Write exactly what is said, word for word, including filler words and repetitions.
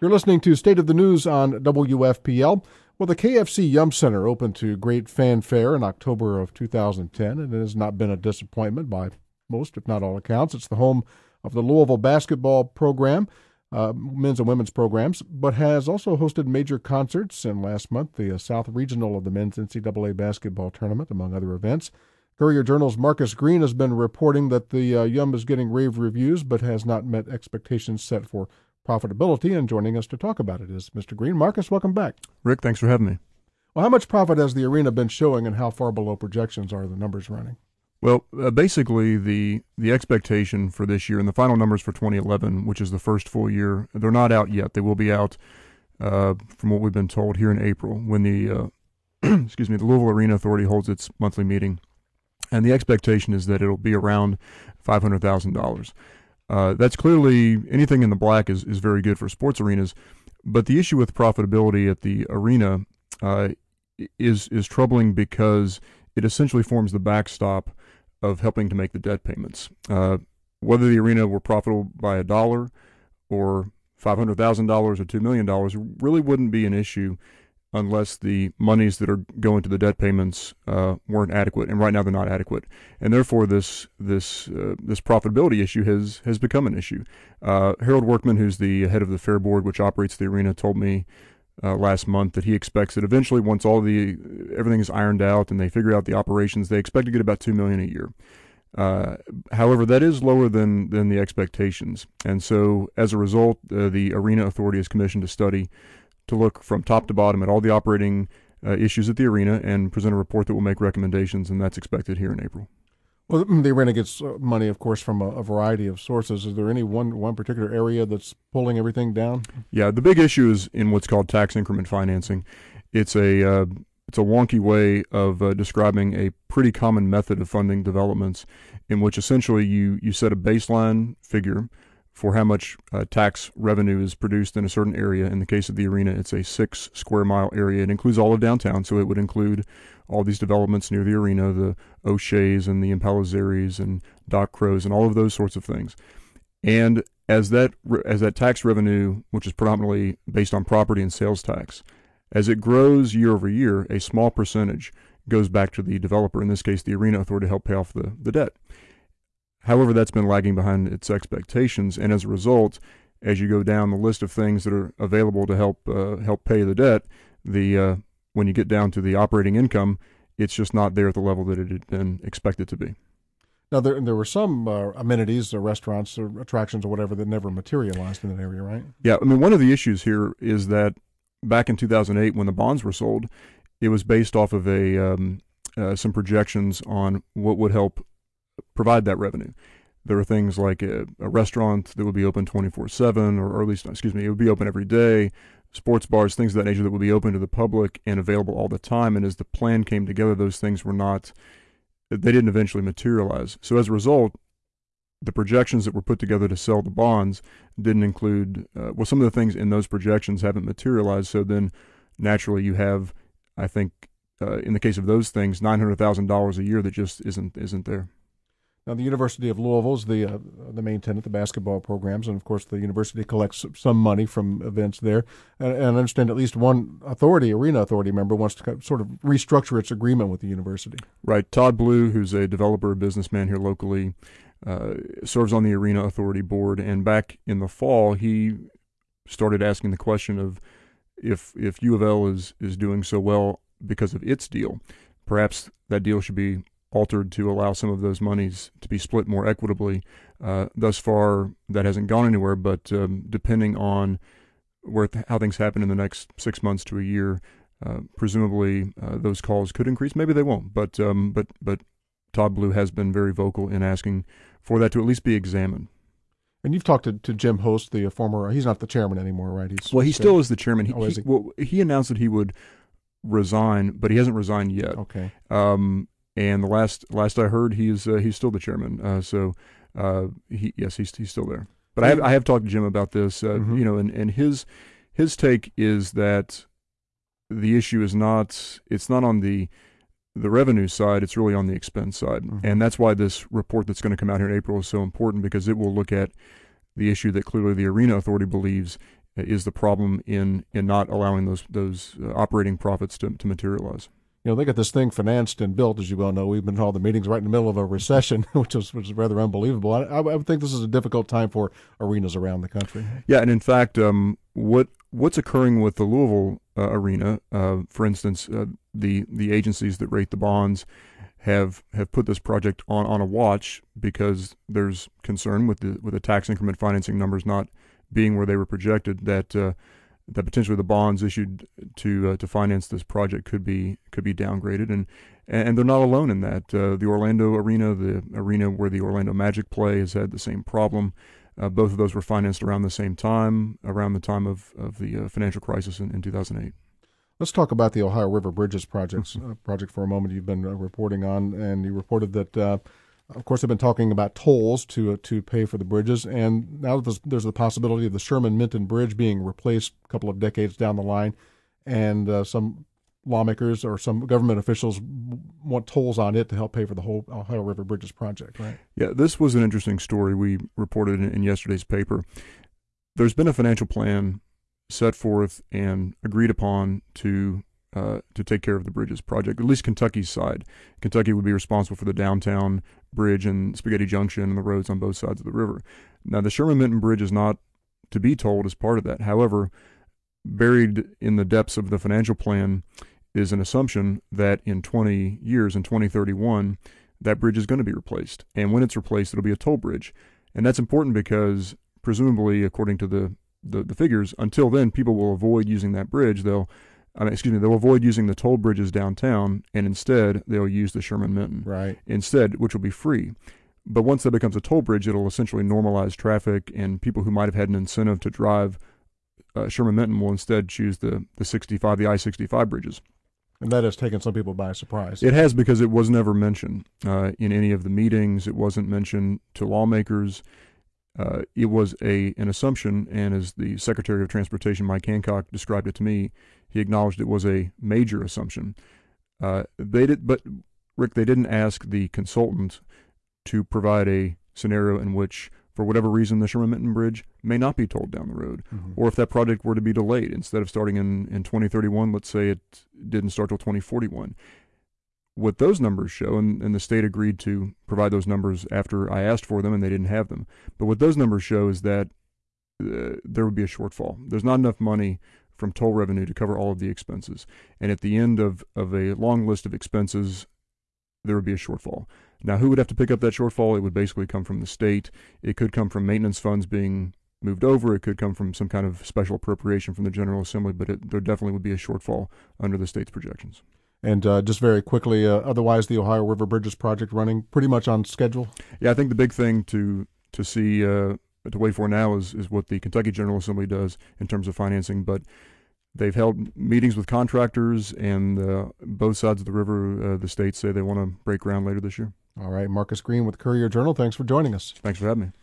You're listening to State of the News on W F P L. Well, the K F C Yum Center opened to great fanfare in October of two thousand ten, and it has not been a disappointment by most, if not all accounts. It's the home of the Louisville basketball program, uh, men's and women's programs, but has also hosted major concerts, and last month the uh, South Regional of the men's N C double A basketball tournament, among other events. Courier-Journal's Marcus Green has been reporting that the uh, Yum is getting rave reviews, but has not met expectations set for profitability, and joining us to talk about it is Mister Green. Marcus, welcome back. Rick, thanks for having me. Well, how much profit has the arena been showing, and how far below projections are the numbers running? Well, uh, basically, the the expectation for this year and the final numbers for twenty eleven, which is the first full year, they're not out yet. They will be out, uh, from what we've been told, here in April, when the uh, excuse me, the Louisville Arena Authority holds its monthly meeting, and the expectation is that it'll be around five hundred thousand dollars. Uh, that's clearly, anything in the black is, is very good for sports arenas, but the issue with profitability at the arena uh, is is troubling because it essentially forms the backstop of helping to make the debt payments. Uh, whether the arena were profitable by a dollar or five hundred thousand dollars or two million dollars really wouldn't be an issue unless the monies that are going to the debt payments uh, weren't adequate, and right now they're not adequate, and therefore this this uh, this profitability issue has has become an issue. Uh, Harold Workman, who's the head of the Fair Board, which operates the arena, told me uh, last month that he expects that eventually, once all the everything is ironed out and they figure out the operations, they expect to get about two million dollars a year. Uh, however, that is lower than than the expectations, and so as a result, uh, the Arena Authority is commissioned to study, to look from top to bottom at all the operating uh, issues at the arena and present a report that will make recommendations, and that's expected here in April. Well, the arena gets money, of course, from a, a variety of sources. Is there any one one particular area that's pulling everything down? Yeah, the big issue is in what's called tax increment financing. It's a uh, it's a wonky way of uh, describing a pretty common method of funding developments, in which essentially you you set a baseline figure for how much uh, tax revenue is produced in a certain area. In the case of the arena, it's a six square mile area. It includes all of downtown, so it would include all these developments near the arena, the O'Shea's and the Impalazeries and Doc Crow's and all of those sorts of things. And as that as that tax revenue, which is predominantly based on property and sales tax, as it grows year over year, a small percentage goes back to the developer, in this case the Arena Authority, to help pay off the, the debt. However, that's been lagging behind its expectations, and as a result, as you go down the list of things that are available to help uh, help pay the debt, the uh, when you get down to the operating income, it's just not there at the level that it had been expected to be. Now, there there were some uh, amenities, or restaurants, or attractions, or whatever, that never materialized in that area, right? Yeah, I mean, one of the issues here is that back in two thousand eight, when the bonds were sold, it was based off of a um, uh, some projections on what would help provide that revenue. There are things like a, a restaurant that would be open twenty-four seven, or, or at least, excuse me, it would be open every day, sports bars, things of that nature that would be open to the public and available all the time. And as the plan came together, those things were not, they didn't eventually materialize. So as a result, the projections that were put together to sell the bonds didn't include, uh, well, some of the things in those projections haven't materialized. So then naturally you have, I think, uh, in the case of those things, nine hundred thousand dollars a year that just isn't isn't there. Now, the University of Louisville is the uh, the main tenant, the basketball programs, and of course the university collects some money from events there. And, and I understand at least one authority, arena authority member, wants to sort of restructure its agreement with the university. Right. Todd Blue, who's a developer, businessman here locally, uh, serves on the Arena Authority board. And back in the fall, he started asking the question of if if U of L is is doing so well because of its deal, perhaps that deal should be altered to allow some of those monies to be split more equitably. Uh, thus far, that hasn't gone anywhere, but um, depending on where th- how things happen in the next six months to a year, uh, presumably uh, those calls could increase. Maybe they won't, but um, but but Todd Blue has been very vocal in asking for that to at least be examined. And you've talked to, to Jim Host, the former, he's not the chairman anymore, right? He's well, he still is the chairman. He, oh, is he? He, well, he announced that he would resign, but he hasn't resigned yet. Okay. Um, And the last last I heard, he's uh, he's still the chairman. Uh, so uh, he yes, he's he's still there. But I have I have talked to Jim about this. Uh, mm-hmm. You know, and, and his his take is that the issue is not it's not on the the revenue side. It's really on the expense side, mm-hmm. and that's why this report that's going to come out here in April is so important, because it will look at the issue that clearly the Arena Authority believes is the problem in in not allowing those those uh, operating profits to, to materialize. You know, they got this thing financed and built, as you well know. We've been in all the meetings right in the middle of a recession, which is which is rather unbelievable. I, I would think this is a difficult time for arenas around the country. Yeah, and in fact, um, what what's occurring with the Louisville uh, arena, uh, for instance, uh, the the agencies that rate the bonds have have put this project on, on a watch because there's concern with the with the tax increment financing numbers not being where they were projected, that uh, that potentially the bonds issued to uh, to finance this project could be could be downgraded, and and they're not alone in that. Uh, the Orlando arena, the arena where the Orlando Magic play, has had the same problem. Uh, both of those were financed around the same time, around the time of of the uh, financial crisis in, in two thousand eight. Let's talk about the Ohio River Bridges projects, uh, project for a moment. You've been uh, reporting on, and you reported that. Uh, Of course, they've been talking about tolls to uh, to pay for the bridges, and now there's, there's the possibility of the Sherman-Minton Bridge being replaced a couple of decades down the line, and uh, some lawmakers or some government officials want tolls on it to help pay for the whole Ohio River Bridges project, right? Yeah, this was an interesting story we reported in, in yesterday's paper. There's been a financial plan set forth and agreed upon to Uh, to take care of the bridges project, at least Kentucky's side. Kentucky would be responsible for the downtown bridge and Spaghetti Junction and the roads on both sides of the river. Now, the Sherman-Minton Bridge is not to be tolled as part of that. However, buried in the depths of the financial plan is an assumption that in twenty years, in twenty thirty-one, that bridge is going to be replaced. And when it's replaced, it'll be a toll bridge. And that's important because, presumably, according to the, the, the figures, until then, people will avoid using that bridge. They'll I mean, excuse me, they'll avoid using the toll bridges downtown, and instead they'll use the Sherman-Minton. Right. Instead, which will be free. But once that becomes a toll bridge, it'll essentially normalize traffic, and people who might have had an incentive to drive uh, Sherman-Minton will instead choose the, the sixty-five, the I sixty-five bridges. And that has taken some people by surprise. It has, because it was never mentioned uh, in any of the meetings. It wasn't mentioned to lawmakers. Uh, it was a an assumption, and as the Secretary of Transportation, Mike Hancock, described it to me, he acknowledged it was a major assumption. Uh, they did, but Rick, they didn't ask the consultant to provide a scenario in which, for whatever reason, the Sherman-Minton Bridge may not be tolled down the road, mm-hmm. or if that project were to be delayed, instead of starting in, in twenty thirty-one, let's say it didn't start till twenty forty-one. What those numbers show, and, and the state agreed to provide those numbers after I asked for them, and they didn't have them. But what those numbers show is that uh, there would be a shortfall. There's not enough money from toll revenue to cover all of the expenses. And at the end of, of a long list of expenses, there would be a shortfall. Now, who would have to pick up that shortfall? It would basically come from the state. It could come from maintenance funds being moved over. It could come from some kind of special appropriation from the General Assembly, but it, there definitely would be a shortfall under the state's projections. And uh, just very quickly, uh, otherwise, the Ohio River Bridges project running pretty much on schedule? Yeah, I think the big thing to to see, uh, to wait for now is, is what the Kentucky General Assembly does in terms of financing. But they've held meetings with contractors, and uh, both sides of the river, uh, the states say they want to break ground later this year. All right, Marcus Green with Courier Journal. Thanks for joining us. Thanks for having me.